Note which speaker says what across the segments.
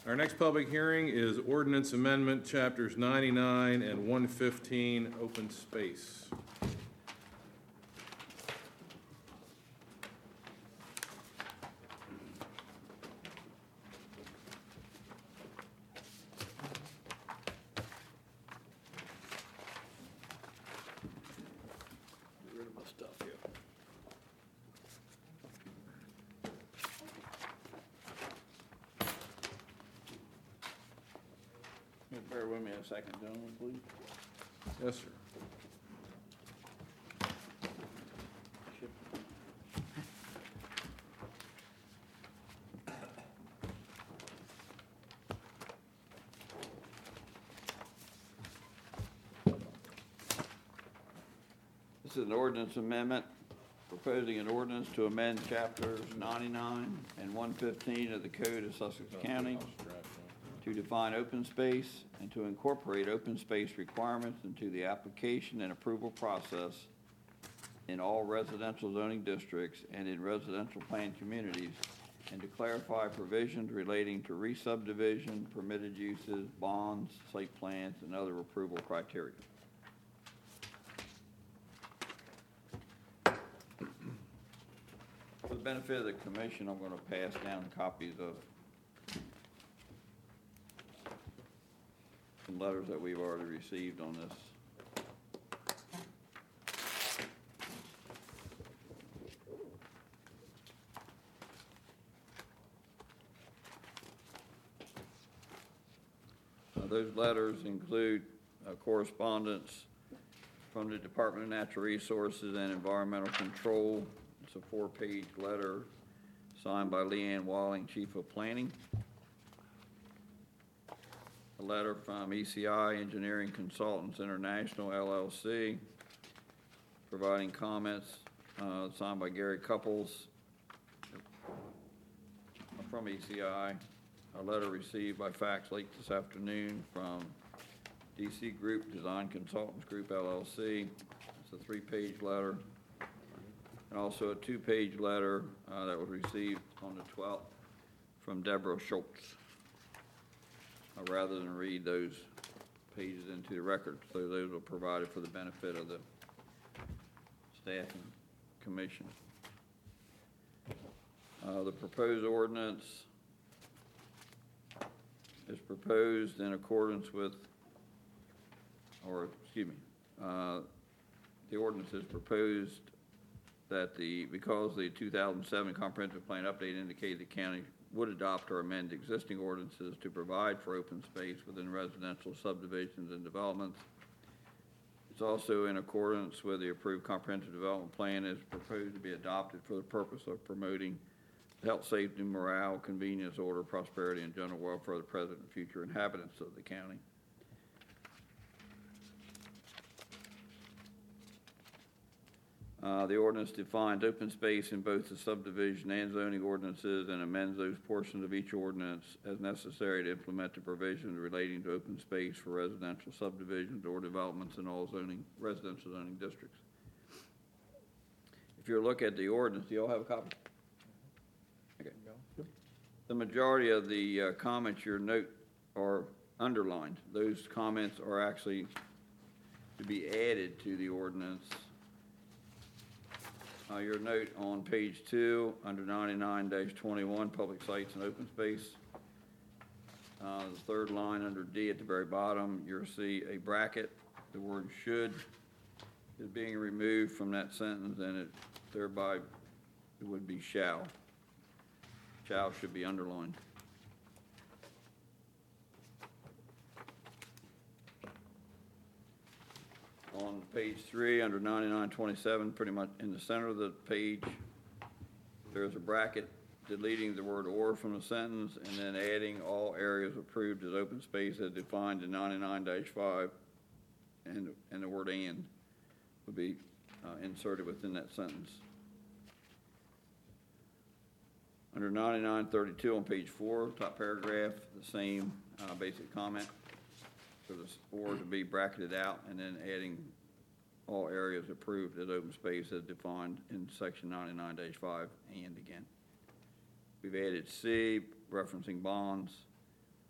Speaker 1: Our next public hearing is ordinance amendment chapters 99 and 115, open space.
Speaker 2: Get rid of my stuff here. Bear with me a second, gentlemen, please.
Speaker 1: Yes, sir.
Speaker 2: This is an ordinance amendment, proposing an ordinance to amend chapters 99 and 115 of the Code of Sussex County to define open space and to incorporate open space requirements into the application and approval process in all residential zoning districts and in residential planned communities, and to clarify provisions relating to re-subdivision, permitted uses, bonds, site plans, and other approval criteria. For the benefit of the commission, I'm going to pass down copies of some letters that we've already received on this. Those letters include correspondence from the Department of Natural Resources and Environmental Control. It's a 4-page letter signed by Leanne Walling, Chief of Planning. A letter from ECI Engineering Consultants International, LLC, providing comments, signed by Gary Couples from ECI. A letter received by fax late this afternoon from DC Group Design Consultants Group, LLC. It's a 3-page letter. And also a 2-page letter that was received on the 12th from Deborah Schultz. Rather than read those pages into the record, so those are provided for the benefit of the staff and commission. The proposed ordinance is proposed in accordance with, the ordinance is proposed that because the 2007 comprehensive plan update indicated the county would adopt or amend existing ordinances to provide for open space within residential subdivisions and developments. It's also in accordance with the approved comprehensive development plan as proposed to be adopted for the purpose of promoting health, safety, morale, convenience, order, prosperity, and general welfare of the present and future inhabitants of the county. The ordinance defines open space in both the subdivision and zoning ordinances and amends those portions of each ordinance as necessary to implement the provisions relating to open space for residential subdivisions or developments in all residential zoning districts. If you look at the ordinance, do you all have a copy? Okay. The majority of the comments you note are underlined. Those comments are actually to be added to the ordinance. Your note on page 2 under 99-21, public sites and open space. The third line under D at the very bottom, you'll see a bracket. The word should is being removed from that sentence, and it would be shall. Shall should be underlined. On page 3, under 99-27, pretty much in the center of the page, there's a bracket deleting the word "or" from the sentence and then adding all areas approved as open space as defined in 99-5, and the word "and" would be inserted within that sentence. Under 99-32 on page 4, top paragraph, the same basic comment. So this "or" to be bracketed out and then adding all areas approved as open space as defined in section 99-5 and again. We've added C, referencing bonds,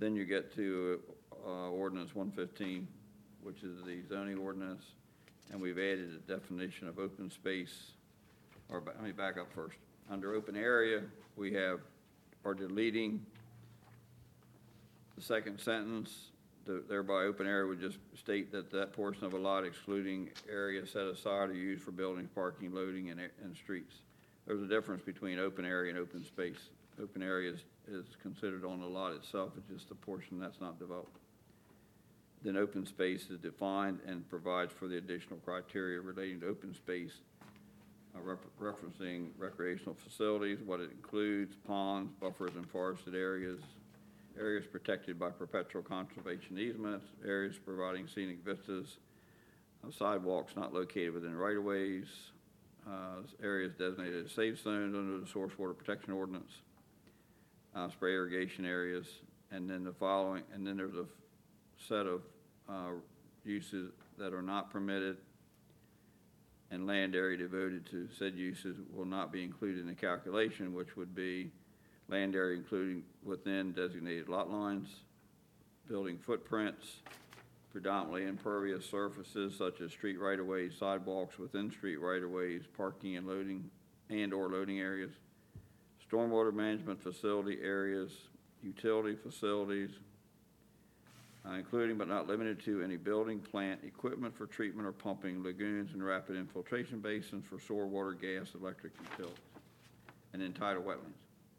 Speaker 2: Then you get to ordinance 115, which is the zoning ordinance, and we've added a definition of open space. Let me back up first. Under open area, we are deleting the second sentence. Thereby, open area would just state that portion of a lot excluding area set aside or used for buildings, parking, loading, and streets. There's a difference between open area and open space. Open area is considered on the lot itself. It's just a portion that's not developed. Then open space is defined and provides for the additional criteria relating to open space, referencing recreational facilities, what it includes, ponds, buffers, and forested areas, areas protected by perpetual conservation easements, areas providing scenic vistas, sidewalks not located within right-of-ways, areas designated as safe zones under the source water protection ordinance, spray irrigation areas, and then there's a set of uses that are not permitted, and land area devoted to said uses will not be included in the calculation, which would be land area including within designated lot lines, building footprints, predominantly impervious surfaces such as street right-of-ways, sidewalks within street right-of-ways, parking and loading or loading areas, stormwater management facility areas, utility facilities, including but not limited to any building, plant, equipment for treatment or pumping, lagoons and rapid infiltration basins for sewer, water, gas, electric utilities, and then tidal wetlands.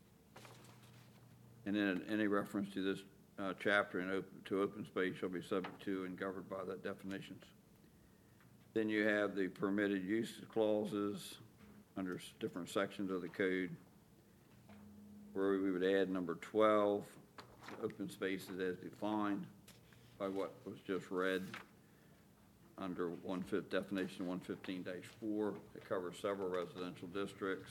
Speaker 2: And then any reference to this chapter to open space shall be subject to and governed by the definitions. Then you have the permitted use clauses under different sections of the code, where we would add number 12, open spaces as defined by what was just read under definition 115-4. It covers several residential districts.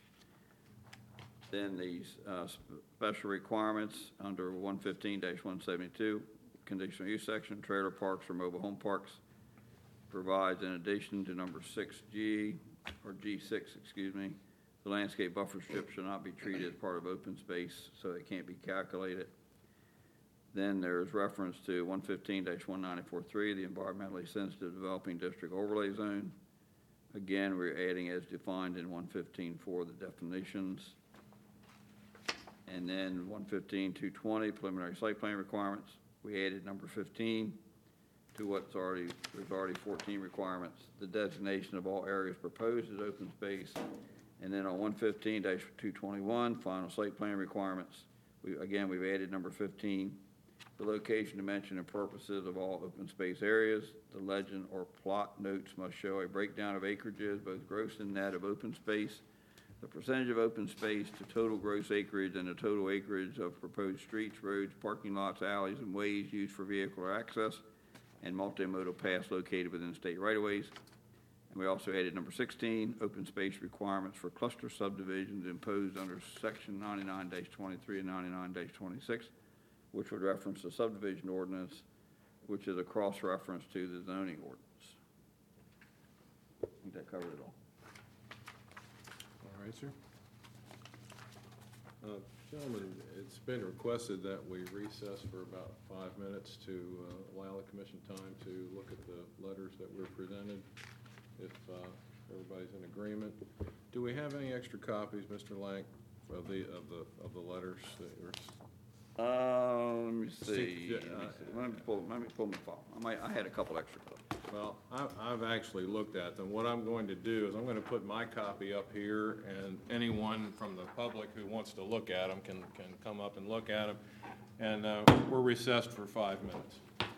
Speaker 2: Then these special requirements under 115-172, conditional use section, trailer parks or mobile home parks, provides in addition to number 6G, or G6, excuse me, the landscape buffer strip should not be treated as part of open space, so it can't be calculated. Then there's reference to 115-1943, the environmentally sensitive developing district overlay zone. Again, we're adding as defined in 115 for the definitions. And then 115-220, preliminary site plan requirements. We added number 15 to there's already 14 requirements. The designation of all areas proposed as open space. And then on 115-221, final site plan requirements. We've added number 15. The location, dimension, and purposes of all open space areas. The legend or plot notes must show a breakdown of acreages, both gross and net of open space, the percentage of open space to total gross acreage, and the total acreage of proposed streets, roads, parking lots, alleys, and ways used for vehicular access, and multimodal paths located within state right-of-ways. And we also added number 16, open space requirements for cluster subdivisions imposed under section 99-23 and 99-26, which would reference the subdivision ordinance, which is a cross-reference to the zoning ordinance. I think that covered it all.
Speaker 1: All right, sir. Gentlemen, it's been requested that we recess for about 5 minutes to allow the commission time to look at the letters that were presented, if everybody's in agreement. Do we have any extra copies, Mr. Lang, of the letters that were?
Speaker 2: Let me see. Let me pull my file. I had a couple extra copies.
Speaker 1: Well, I've actually looked at them. What I'm going to do is I'm going to put my copy up here, and anyone from the public who wants to look at them can come up and look at them. And we're recessed for 5 minutes.